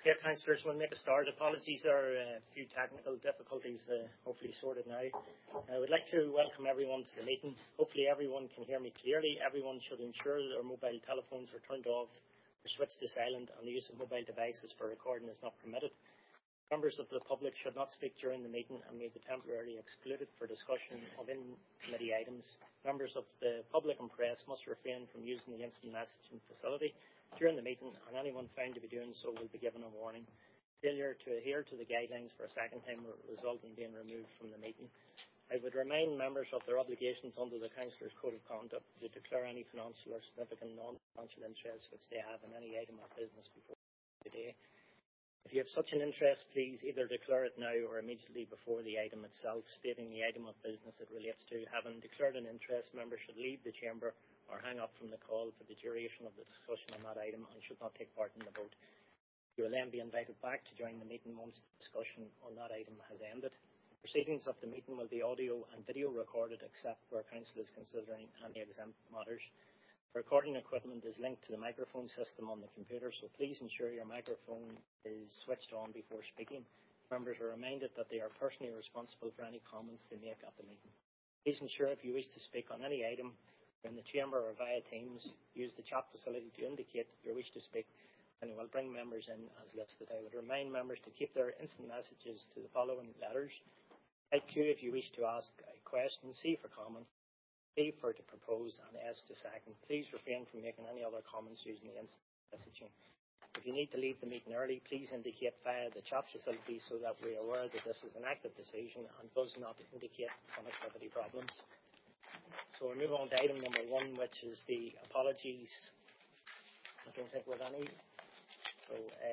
Okay, councillors, we'll make a start. Apologies, there are a few technical difficulties, hopefully sorted now. I would like to welcome everyone to the meeting. Hopefully everyone can hear me clearly. Everyone should ensure their mobile telephones are turned off or switched to silent, and the use of mobile devices for recording is not permitted. Members of the public should not speak during the meeting and may be temporarily excluded for discussion of in-committee items. Members of the public and press must refrain from using the instant messaging facility during the meeting, and anyone found to be doing so will be given a warning. Failure to adhere to the guidelines for a second time will result in being removed from the meeting. I would remind members of their obligations under the Councillors' Code of Conduct to declare any financial or significant non-financial interest which they have in any item of business before today. If you have such an interest, please either declare it now or immediately before the item itself, stating the item of business it relates to. Having declared an interest, members should leave the chamber or hang up from the call for the duration of the discussion on that item and should not take part in the vote. You will then be invited back to join the meeting once the discussion on that item has ended. Proceedings of the meeting will be audio and video recorded except where council is considering any exempt matters. The recording equipment is linked to the microphone system on the computer, so please ensure your microphone is switched on before speaking. Members are reminded that they are personally responsible for any comments they make at the meeting. Please ensure if you wish to speak on any item in the chamber or via Teams, use the chat facility to indicate your wish to speak, and we'll bring members in as listed. I would remind members to keep their instant messages to the following letters: type Q if you wish to ask a question, C for comment, P for to propose, and S to second. Please refrain from making any other comments using the instant messaging. If you need to leave the meeting early, please indicate via the chat facility so that we are aware that this is an active decision and does not indicate connectivity problems. So we'll move on to item number 1, which is the apologies. I don't think we have any. So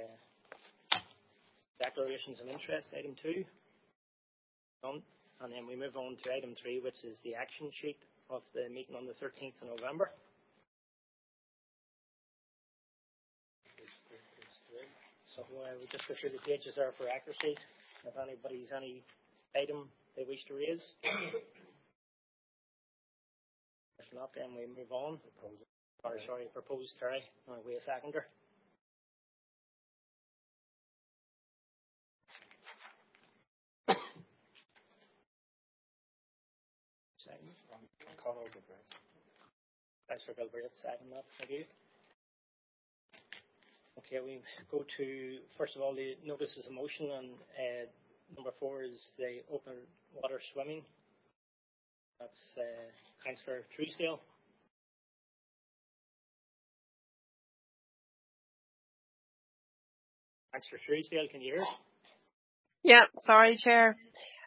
declarations of interest, item 2. Done. And then we move on to item 3, which is the action sheet of the meeting on the 13th of November. So we'll just go through the pages there for accuracy. If anybody's any item they wish to raise. If not, then we move on. Proposed, Terry. Wait a seconder. Second. Councillor Gilbert, second that. Thank you. Okay, we go to, first of all, the notices of motion, and number 4 is the open water swimming. That's Councillor Truesdale. Councillor Truesdale, can you hear us? Yeah, sorry, Chair.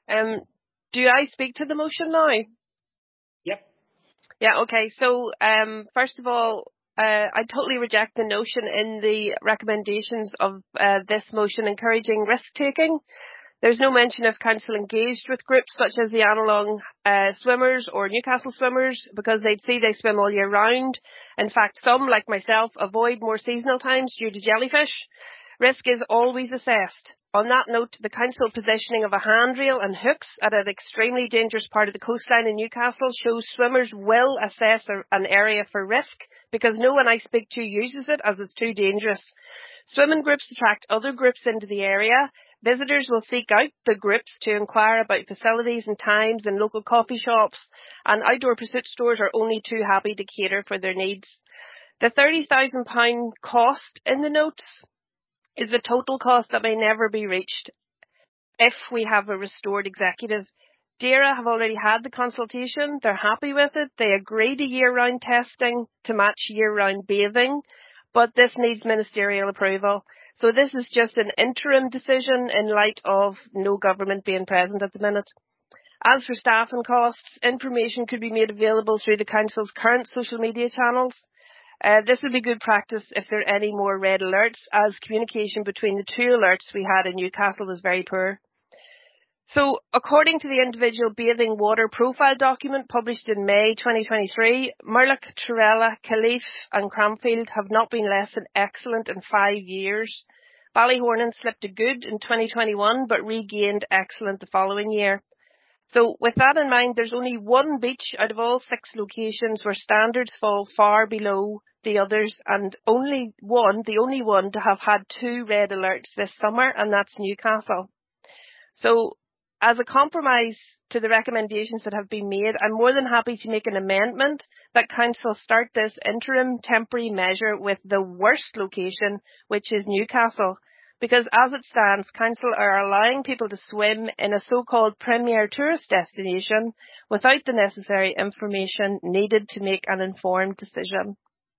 Do I speak to the motion now? Yep. Yeah, okay. So, first of all, I totally reject the notion in the recommendations of this motion encouraging risk-taking. There's no mention of council engaged with groups such as the Annalong Swimmers or Newcastle Swimmers because they'd see they swim all year round. In fact, some, like myself, avoid more seasonal times due to jellyfish. Risk is always assessed. On that note, the council positioning of a handrail and hooks at an extremely dangerous part of the coastline in Newcastle shows swimmers will assess an area for risk because no one I speak to uses it as it's too dangerous. Swimming groups attract other groups into the area. Visitors will seek out the groups to inquire about facilities and times in local coffee shops, and outdoor pursuit stores are only too happy to cater for their needs. The £30,000 cost in the notes is the total cost that may never be reached if we have a restored executive. DAERA have already had the consultation. They're happy with it. They agree to year-round testing to match year-round bathing, but this needs ministerial approval. So this is just an interim decision in light of no government being present at the minute. As for staffing costs, information could be made available through the council's current social media channels. This would be good practice if there are any more red alerts, as communication between the 2 alerts we had in Newcastle was very poor. So, according to the individual bathing water profile document published in May 2023, Murlock, Trarella, Caliph and Cranfield have not been less than excellent in 5 years. Ballyhornan slipped to good in 2021 but regained excellent the following year. So, with that in mind, there's only one beach out of all 6 locations where standards fall far below the others, and the only one to have had 2 red alerts this summer, and that's Newcastle. So, as a compromise to the recommendations that have been made, I'm more than happy to make an amendment that Council start this interim temporary measure with the worst location, which is Newcastle. Because as it stands, Council are allowing people to swim in a so-called premier tourist destination without the necessary information needed to make an informed decision.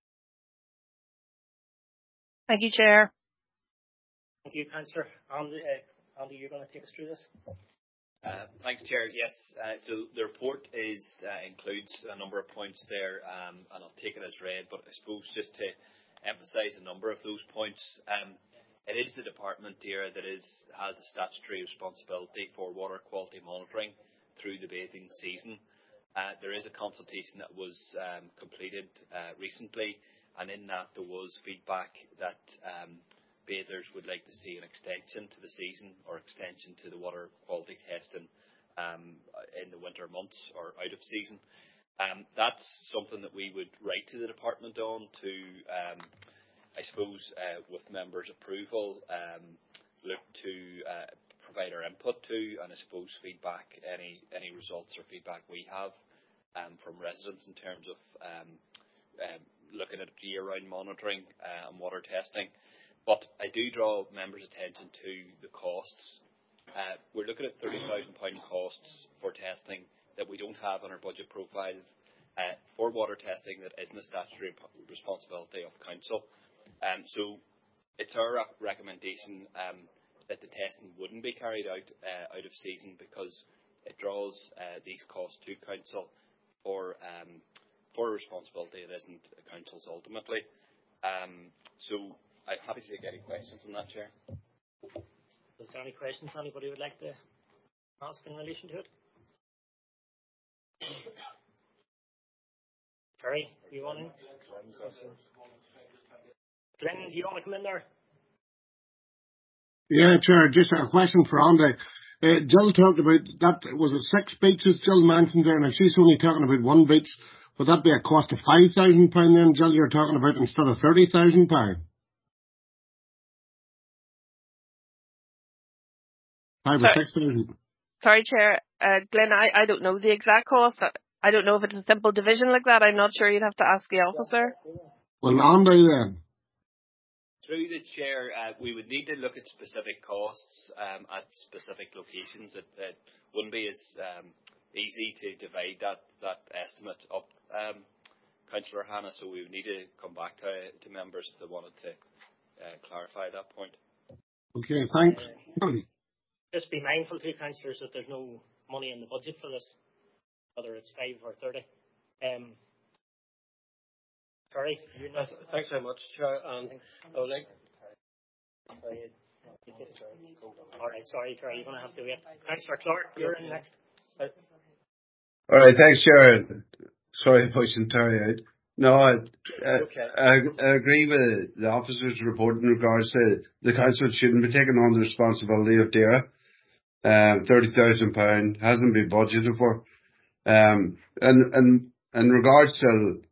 Thank you, Chair. Thank you, Councillor. Andy, you're going to take us through this? Thanks, Chair. Yes, so the report includes a number of points there, and I'll take it as read, but I suppose just to emphasise a number of those points. It is the department here that has the statutory responsibility for water quality monitoring through the bathing season. There is a consultation that was completed recently, and in that there was feedback that bathers would like to see an extension to the season or extension to the water quality testing in the winter months or out of season. That's something that we would write to the department on to I suppose, with members' approval, look to provide our input to, and I suppose feedback, any results or feedback we have from residents in terms of looking at year-round monitoring and water testing. But I do draw members' attention to the costs. We're looking at £30,000 costs for testing that we don't have on our budget profile for water testing that isn't a statutory responsibility of Council. So it's our recommendation that the testing wouldn't be carried out of season, because it draws these costs to Council for a responsibility that isn't Council's ultimately. So I'm happy to take any questions on that, Chair. Is there any questions anybody would like to ask in relation to it? Terry, you want in? Glenn, do you want to come in there? Yeah, Chair, just a question for Andy. Jill talked about that, was it 6 beaches Jill mentioned there, and if she's only talking about 1 beach, would that be a cost of £5,000 then, Jill, you're talking about, instead of £30,000? Five or 6,000? Sorry, Chair. Glenn, I don't know the exact cost. I don't know if it's a simple division like that. I'm not sure. You'd have to ask the officer. Well, Andy then. Through the Chair, we would need to look at specific costs at specific locations. It wouldn't be as easy to divide that estimate up, Councillor Hannah, so we would need to come back to members if they wanted to clarify that point. Okay, thanks. Just be mindful too, Councillors, that there's no money in the budget for this, whether it's 5 or 30. Sorry. Thanks very much, Chair. And I would like. All right, sorry, Terry, you're going to have to wait. Councillor Clark, you're in next. All right, thanks, Chair. Sorry for pushing Terry out. No, I agree with the officer's report in regards to the Council shouldn't be taking on the responsibility of DAERA. £30,000 hasn't been budgeted for. And in regards to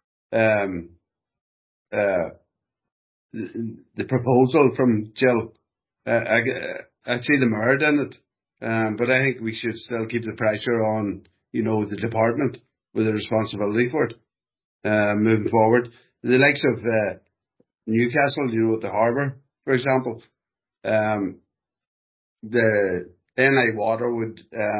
the proposal from Jill, I see the merit in it, but I think we should still keep the pressure on, the department with the responsibility for it, moving forward. The likes of Newcastle, the harbour, for example, the NI Water would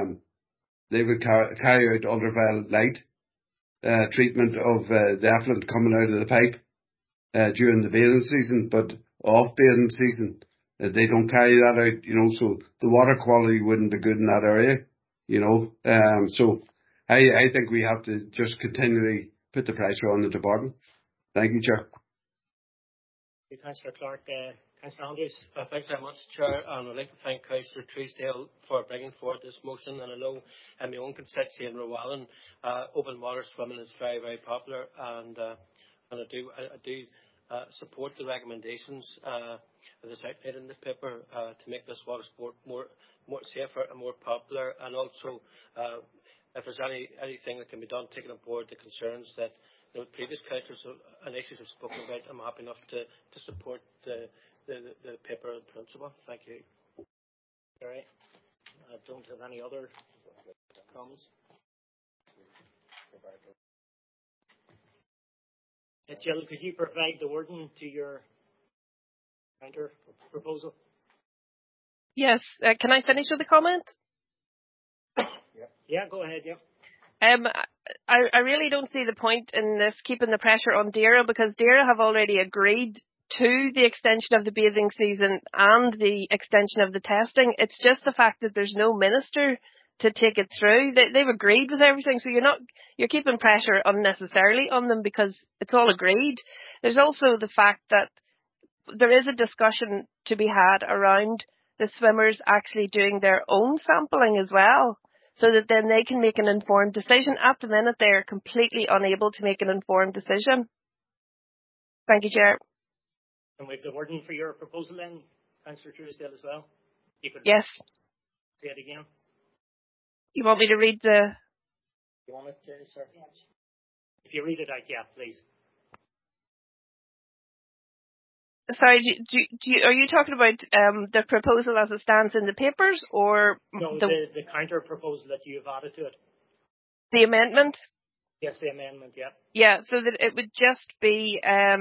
carry out ultraviolet light treatment of the effluent coming out of the pipe during the bathing season, but off bathing season they don't carry that out, so the water quality wouldn't be good in that area, so I think we have to just continually put the pressure on the department. Thank you, Chair. Councillor Clark, Councillor Andrews. Thanks very much, Chair, and I'd like to thank Councillor Truesdale for bringing forward this motion. And I know in my own constituency in Rowallan, open water swimming is very, very popular, and I do support the recommendations as outlined in the paper to make this water sport more safer and more popular, and also if there's anything that can be done, taking on board the concerns that the previous councillors and issues have spoken about, I'm happy enough to support the paper in principle. Thank you. All right. I don't have any other comments. Jill, could you provide the wording to your counter proposal? Yes. Can I finish with a comment? Yeah, go ahead. Yeah. I really don't see the point in this keeping the pressure on DAERA, because DAERA have already agreed to the extension of the bathing season and the extension of the testing. It's just the fact that there's no minister to take it through. They've agreed with everything, so you're keeping pressure unnecessarily on them because it's all agreed. There's also the fact that there is a discussion to be had around the swimmers actually doing their own sampling as well, so that then they can make an informed decision. At the minute, they are completely unable to make an informed decision. Thank you, Chair. And we have the wording for your proposal then, Councillor Truesdale, as well? You could Yes. say it again. You want me to read the... You want it, sir? Yeah. If you read it out, yeah, please. Sorry, are you talking about the proposal as it stands in the papers, or... No, the counter proposal that you have added to it. The amendment? Yes, the amendment, yeah. Yeah, so that it would just be...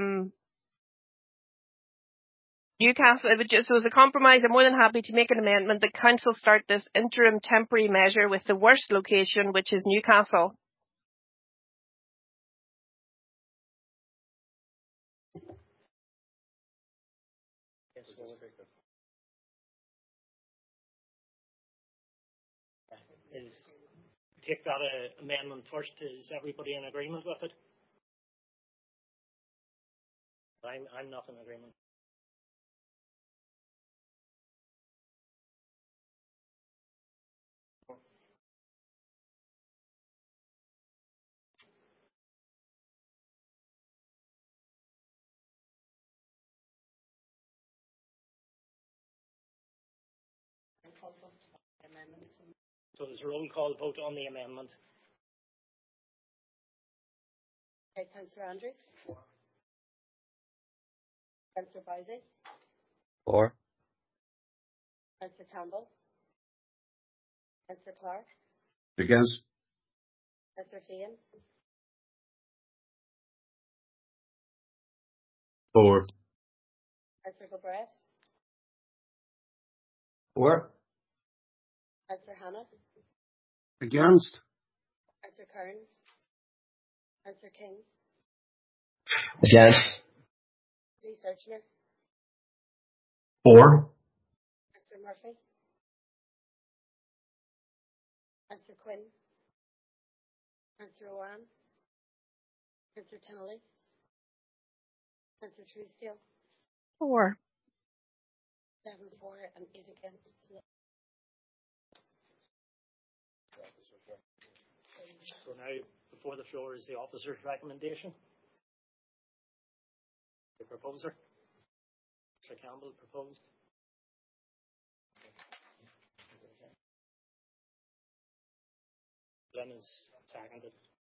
Newcastle, so as a compromise, I'm more than happy to make an amendment that council start this interim temporary measure with the worst location, which is Newcastle. Yes, take that amendment first. Is everybody in agreement with it? I'm not in agreement. So there's a roll call vote on the amendment. Okay, Councillor Andrews. 4. Councillor Bowsey. 4. Councillor Campbell. Councillor Clark. Against. Councillor Feehan. 4. Councillor Gilbreth. 4. Councillor Hannah. Against. Councillor Kearns. Councillor King. Against. Lee Searchner. 4. Councillor Murphy. Councillor Quinn. Councillor Owen. Councillor Tinnelly. Councillor Truesdale. 4. 7 for and 8 against. So now, before the floor is the officer's recommendation. The proposer. Mr. Campbell proposed. Glenn is seconded.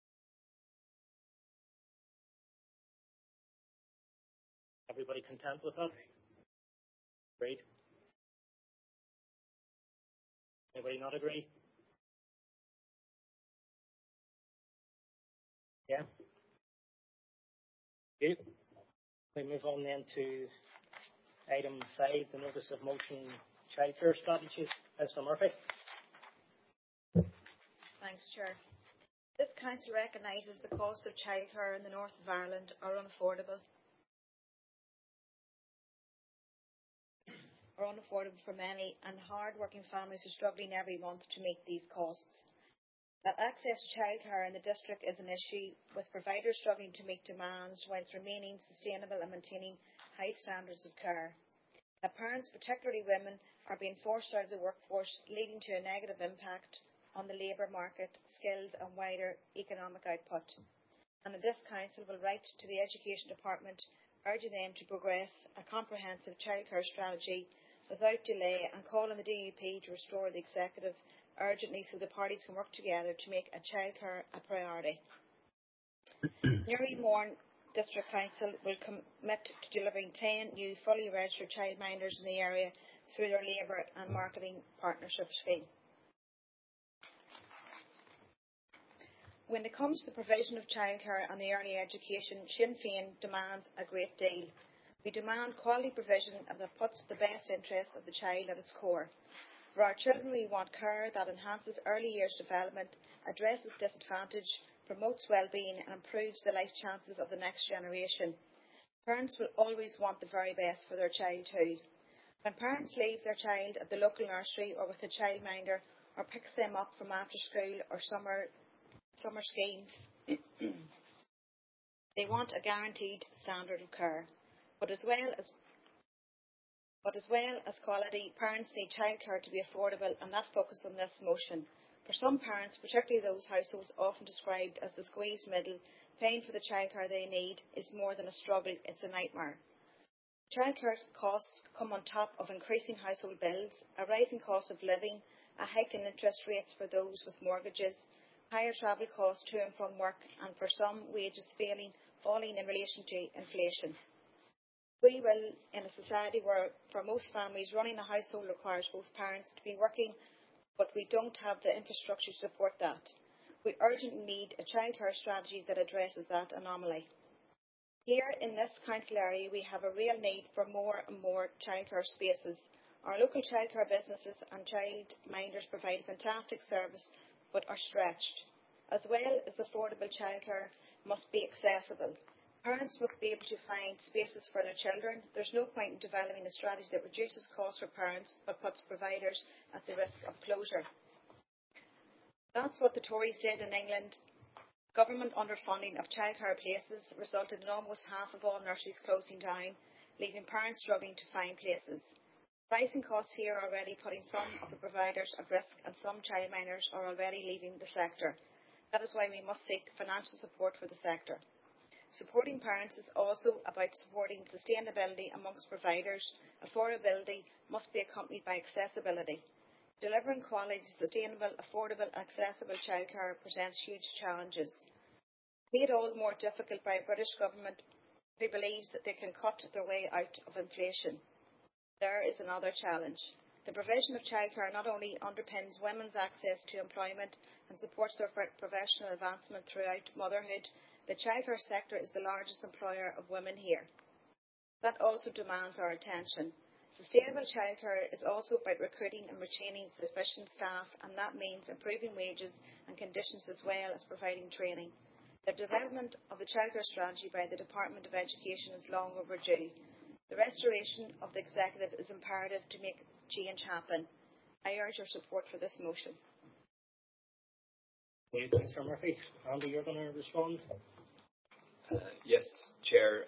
Everybody content with that? Agreed. Anybody not agree? Yeah. Okay. We move on then to item 5, the notice of motion childcare strategies. Councillor Murphy. Thanks, Chair. This council recognises the cost of childcare in the north of Ireland are unaffordable for many, and hard-working families are struggling every month to meet these costs. That access to childcare in the district is an issue, with providers struggling to meet demands whilst remaining sustainable and maintaining high standards of care. That parents, particularly women, are being forced out of the workforce, leading to a negative impact on the labour market, skills and wider economic output. And that this council will write to the Education Department urging them to progress a comprehensive childcare strategy without delay, and call on the DUP to restore the executive urgently so the parties can work together to make childcare a priority. Newry Mourne District Council will commit to delivering 10 new fully registered childminders in the area through their labour and marketing partnership scheme. When it comes to the provision of childcare and the early education, Sinn Féin demands a great deal. We demand quality provision that puts the best interests of the child at its core. For our children, we want care that enhances early years development, addresses disadvantage, promotes well-being and improves the life chances of the next generation. Parents will always want the very best for their child too. When parents leave their child at the local nursery or with a childminder or picks them up from after school or summer schemes, they want a guaranteed standard of care. But as well as quality, parents need childcare to be affordable, and that focuses on this motion. For some parents, particularly those households often described as the squeezed middle, paying for the childcare they need is more than a struggle, it's a nightmare. Childcare costs come on top of increasing household bills, a rising cost of living, a hike in interest rates for those with mortgages, higher travel costs to and from work, and for some, wages falling in relation to inflation. We will, in a society where for most families running a household requires both parents to be working, but we don't have the infrastructure to support that. We urgently need a childcare strategy that addresses that anomaly. Here in this council area, we have a real need for more and more childcare spaces. Our local childcare businesses and childminders provide fantastic service, but are stretched. As well as affordable childcare must be accessible. Parents must be able to find spaces for their children. There's no point in developing a strategy that reduces costs for parents but puts providers at the risk of closure. That's what the Tories did in England. Government underfunding of childcare places resulted in almost half of all nurseries closing down, leaving parents struggling to find places. Rising costs here are already putting some of the providers at risk, and some childminders are already leaving the sector. That is why we must seek financial support for the sector. Supporting parents is also about supporting sustainability amongst providers. Affordability must be accompanied by accessibility. Delivering quality, sustainable, affordable, accessible childcare presents huge challenges. Made all more difficult by a British government who believes that they can cut their way out of inflation. There is another challenge. The provision of childcare not only underpins women's access to employment and supports their professional advancement throughout motherhood, the childcare sector is the largest employer of women here. That also demands our attention. Sustainable childcare is also about recruiting and retaining sufficient staff, and that means improving wages and conditions as well as providing training. The development of the childcare strategy by the Department of Education is long overdue. The restoration of the executive is imperative to make change happen. I urge your support for this motion. Thanks, Mr. Murphy. Andy, you're going to respond? Yes, Chair.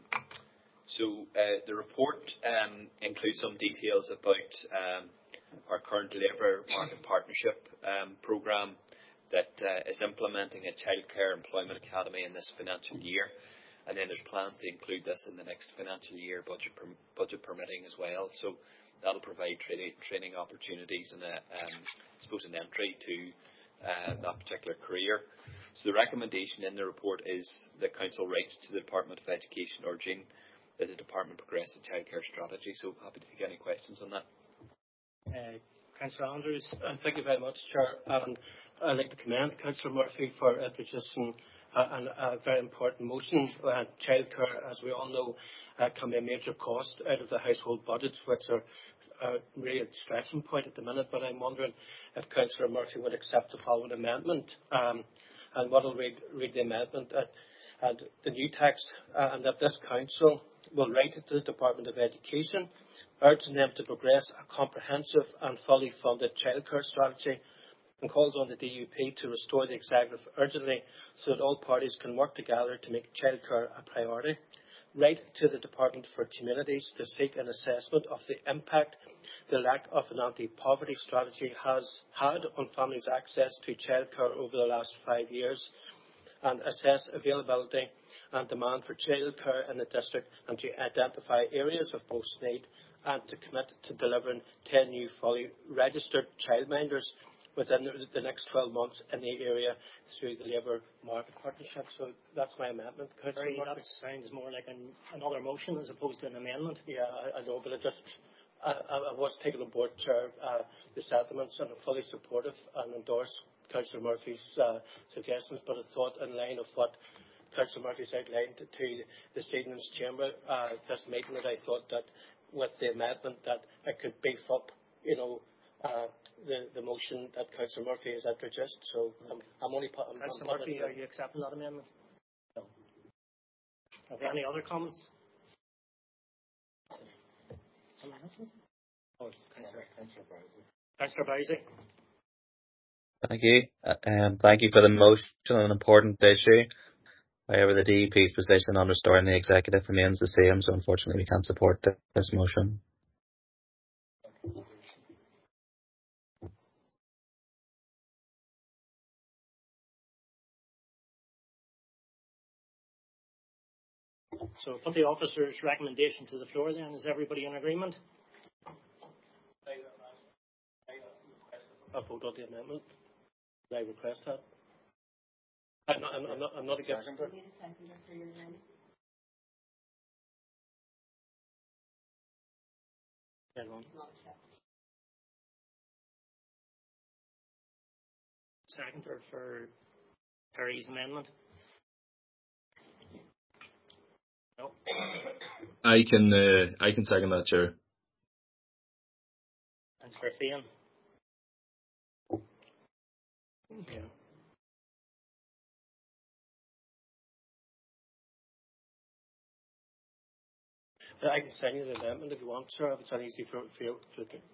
The report includes some details about our current labour market partnership programme that is implementing a childcare employment academy in this financial year. And then there's plans to include this in the next financial year, budget permitting as well. So that'll provide training opportunities and an entry to that particular career. So the recommendation in the report is that Council writes to the Department of Education urging that the Department progress the childcare strategy. So happy to take any questions on that. Councillor Andrews. Thank you very much, Chair. I'd like to commend Councillor Murphy for introducing a very important motion. Childcare, as we all know, can be a major cost out of the household budgets, which are really a stretching point at the minute. But I'm wondering if Councillor Murphy would accept the following amendment. And what I'll read the amendment at the new text, and that this Council will write to the Department of Education, urging them to progress a comprehensive and fully funded childcare strategy, and calls on the DUP to restore the executive urgently so that all parties can work together to make childcare a priority. Write to the Department for Communities to seek an assessment of the impact the lack of an anti-poverty strategy has had on families' access to childcare over the last 5 years, and assess availability and demand for childcare in the district, and to identify areas of most need, and to commit to delivering 10 new fully registered childminders within the next 12 months in the area through the Labour Market Partnership. So that's my amendment. Councillor Murphy. That sounds more like another motion as opposed to an amendment. Yeah, I know, but I was taking on board, Chair, the sentiments, and I'm fully supportive and endorse Councillor Murphy's suggestions, but I thought in line of what Councillor Murphy's outlined to this evening's chamber, this meeting, that I thought that with the amendment that it could beef up, the motion that Councillor Murphy has introduced. So I'm only putting. Councillor Murphy, are you accepting that amendment? No. Are there any other comments? Oh, Councillor Bowsey. Thank you. Thank you for the motion on an important issue. However, the DEP's position on restoring the executive remains the same, so unfortunately we can't support this motion. So put the officer's recommendation to the floor then. Is everybody in agreement? I vote on the amendment. I request that. I'm not against it. Seconder for Terry's amendment. No. I can second that, Chair. Councillor Fian. Yeah. I can send you the amendment if you want, sir. If it's an easy for you to do.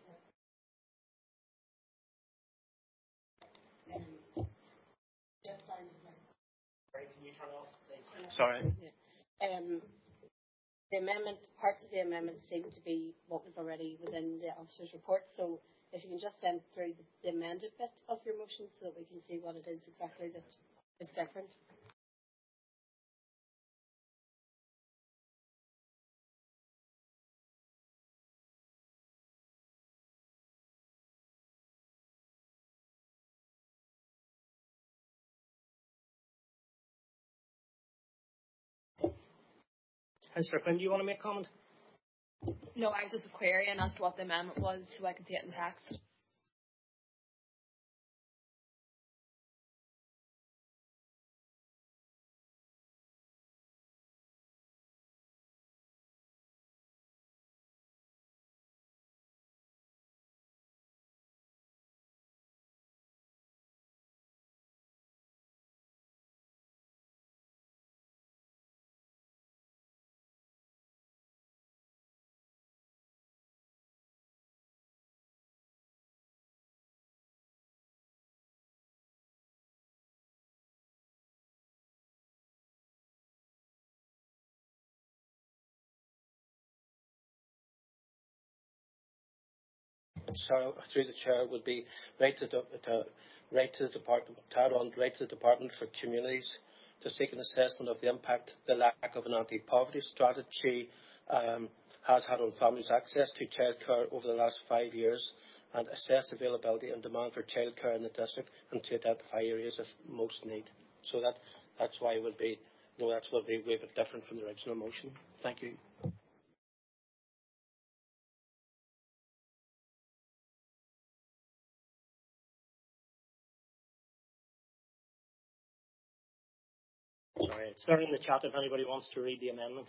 Sorry. The amendment, parts of the amendment seem to be what was already within the officer's report. So if you can just send through the amended bit of your motion so that we can see what it is exactly that is different. Councillor Quinn, do you want to make a comment? No, I was just querying as to what the amendment was so I could see it in text. So through the chair would be right to the department, right to the Department for Communities to seek an assessment of the impact the lack of an anti-poverty strategy has had on families' access to childcare over the last 5 years, and assess availability and demand for childcare in the district, and to identify areas of most need. So that's why it would be, that's what would be a bit different from the original motion. Thank you. Sorry, it's there in the chat if anybody wants to read the amendment.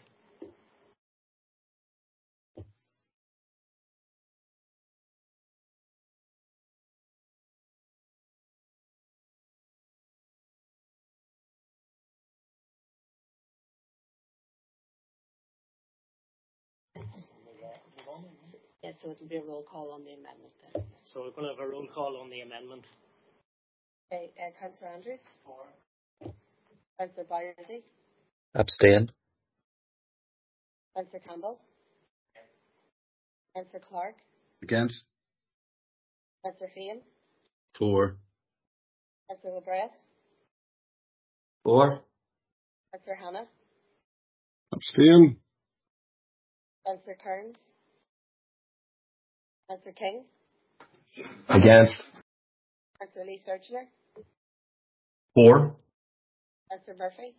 Yeah, so it will be a roll call on the amendment then. So we're going to have a roll call on the amendment. Okay, Councillor Andrews? For. Councillor Bowsey? Abstain. Councillor Campbell? Yes. Councillor Clark? Against. Councillor Fian? For. Councillor LeBreath? For. Councillor Hannah? Abstain. Councillor Kearns? Councillor King? Against. Councillor Lee Searchner, 4. Councillor Murphy,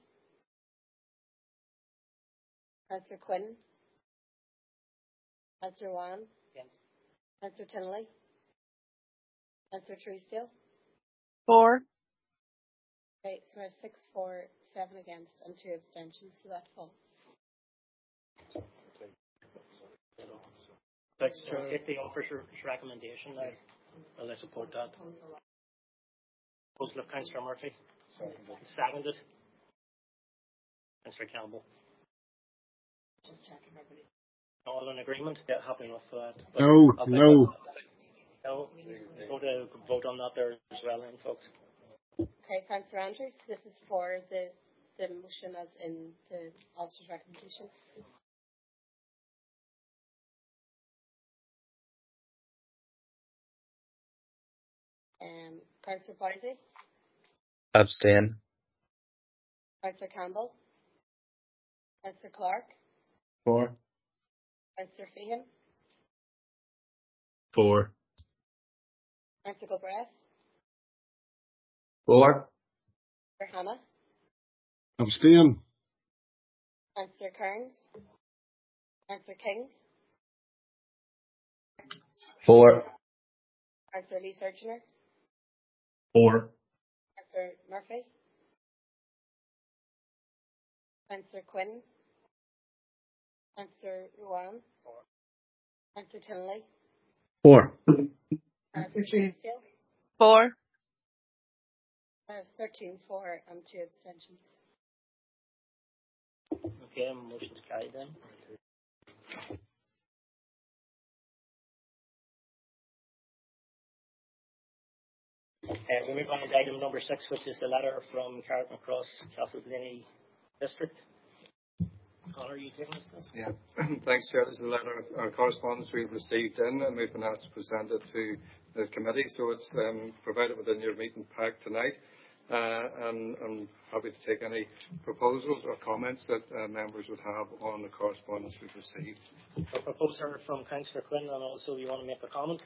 Councillor Quinn, Councillor Wan, Against. Councillor Tinnelly, Councillor Truesdale. 4. Okay, so I have 6 for, 7 against, and 2 abstentions, so that falls. Thanks, Chair. Take the officer's recommendation now. And I support that. Proposal of Councillor Murphy. Seconded. Councillor Campbell. Just checking everybody. All in agreement? Yeah, happy enough for that. No. No. Vote on that there as well then, folks. Okay, Councillor Andrews, this is for the motion as in the officer's recommendation. Councillor Boise, Abstain. Councillor Campbell, Councillor Clark, 4. Councillor Feehan, 4. Councillor Galbraith, 4. Councillor Hannah, Abstain. Councillor Kearns, Councillor King, 4. Councillor Lee Searchner, 4. Councillor Murphy, Councillor Quinn, Councillor Ruan, Councillor Tinnelly, 4. Councillor Truesdale. 4. I have 13 for and 2 abstentions. Okay, motion's carried then. We move on to item number 6, which is the letter from Carrickmacross Castleblayney District. Conor, are you taking this? Yeah, thanks, Chair. This is a letter of correspondence we've received in, and we've been asked to present it to the committee, so it's provided within your meeting pack tonight. And I'm happy to take any proposals or comments that members would have on the correspondence we've received. A proposer from Councillor Quinn, and also you want to make a comment?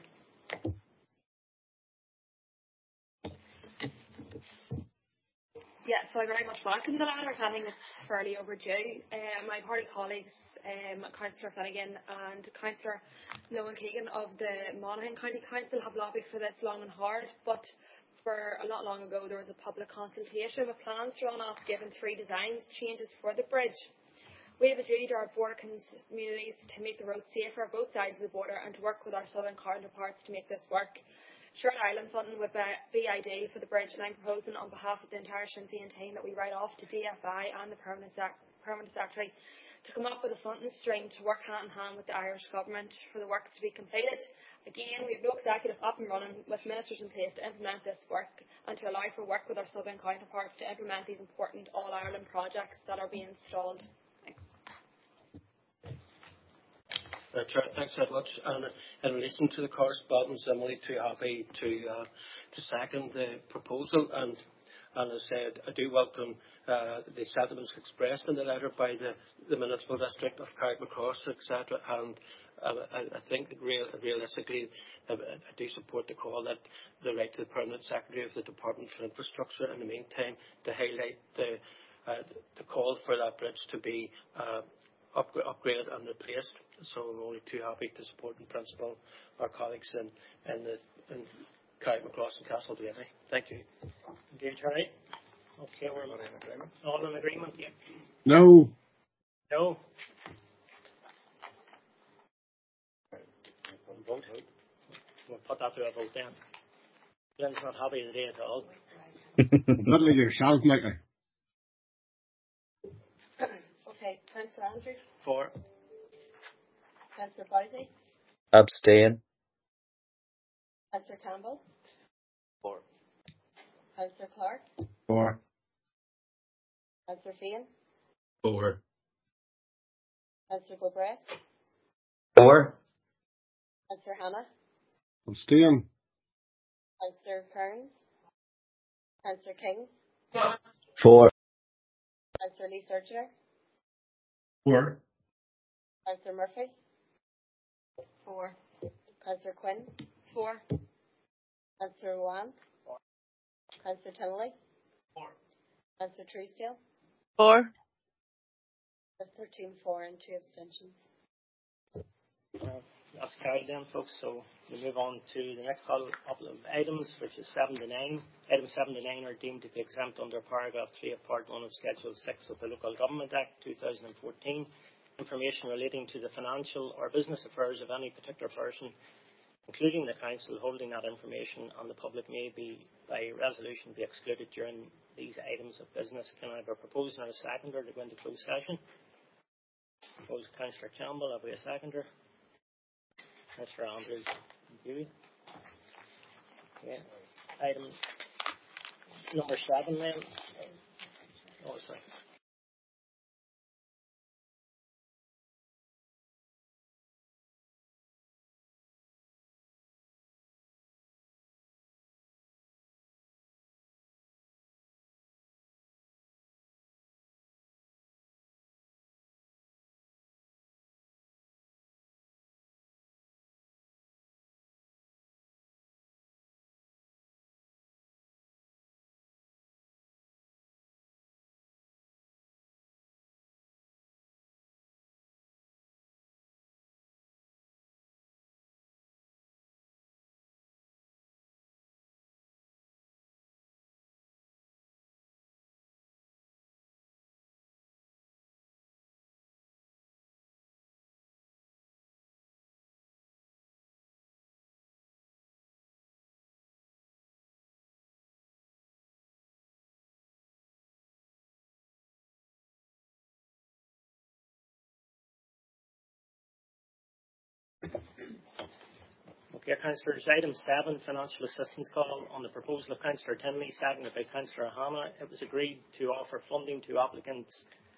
Yeah, so I very much welcome the letter. I think it's fairly overdue. My party colleagues, Councillor Finnegan and Councillor Nolan Keegan of the Monaghan County Council have lobbied for this long and hard, but for a lot long ago there was a public consultation with plans drawn up given 3 designs changes for the bridge. We have a duty to our border communities to make the roads safer on both sides of the border and to work with our southern counterparts to make this work. Shared Island funding would be ideal for the bridge, and I'm proposing on behalf of the entire Sinn Féin team that we write off to DFI and the Permanent Secretary to come up with a funding stream to work hand in hand with the Irish Government for the works to be completed. Again, we have no executive up and running with ministers in place to implement this work and to allow for work with our southern counterparts to implement these important All-Ireland projects that are being stalled. Thanks. Chair, thanks very much. And in relation to the correspondence, I'm only too happy to second the proposal. And as I said, I do welcome the sentiments expressed in the letter by the Municipal District of Carrickmacross, etc. And I think realistically, I do support the call that the right to the Permanent Secretary of the Department for Infrastructure in the meantime to highlight the call for that bridge to be upgraded and replaced. So I'm only too happy to support in principle our colleagues in Carrickmacross and Castleblayney. Thank you. Thank you, Terry. Okay, we're all in agreement. Yeah. No. No. Vote. We'll put that to a vote then. Glenn's not happy today at all. Not like yourself, Michael. Okay, Councillor Andrews, 4. Councillor Boise, Abstain. Councillor Campbell, 4. Councillor Clark, 4. Councillor Feehan, 4. Councillor Galbraith, 4. Councillor Hannah, Abstain. Councillor Kearns, Councillor King, 4. Councillor Lee Searchner, 4. Councillor Murphy, 4. Councillor Quinn, 4. Councillor Ruan, 4. Councillor Tinnelly? 4. Councillor Truesdale? 4. 13 4 and 2 abstentions. That's carried then, folks. So we move on to the next couple of items, which is 7 to 9. Items 7 to 9 are deemed to be exempt under paragraph 3 of Part 1 of Schedule 6 of the Local Government Act 2014. Information relating to the financial or business affairs of any particular person, including the council, holding that information on the public may be, by resolution, be excluded during these items of business. Can I have a proposal and a seconder to go into closed session? Proposed Councillor Campbell. Have we a seconder? Mr. Andrews. Thank you. Yeah. Item number 7 then. Oh, sorry. Okay, Councillors. Item 7, financial assistance call on the proposal of Councillor Tinnelly, seconded by Councillor Hanna. It was agreed to offer funding to applicants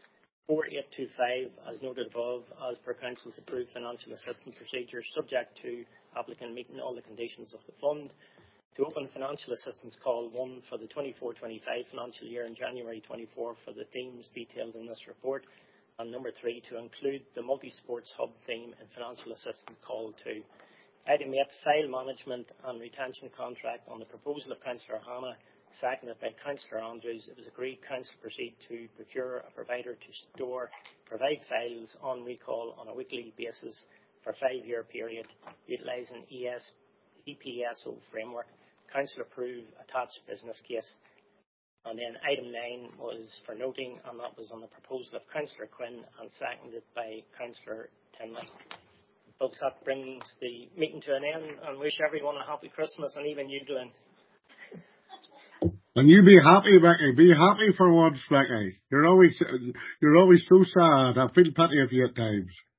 4825, as noted above, as per Council's approved financial assistance procedure, subject to applicant meeting all the conditions of the fund. To open financial assistance call 1 for the 24-25 financial year in January 24 for the themes detailed in this report. And number 3, to include the multi-sports hub theme in financial assistance call 2. Item 8, file management and retention contract on the proposal of Councillor Hanna, seconded by Councillor Andrews. It was agreed Council proceed to procure a provider to provide files on recall on a weekly basis for a 5-year period, utilising EPSO framework. Council approve attached business case. And then item 9 was for noting, and that was on the proposal of Councillor Quinn and seconded by Councillor Tinnelly. Folks, that brings the meeting to an end, and wish everyone a happy Christmas, and even you, Glenn. And you be happy, Becky. Be happy for once, Becky. You're always so sad. I feel pity of you at times.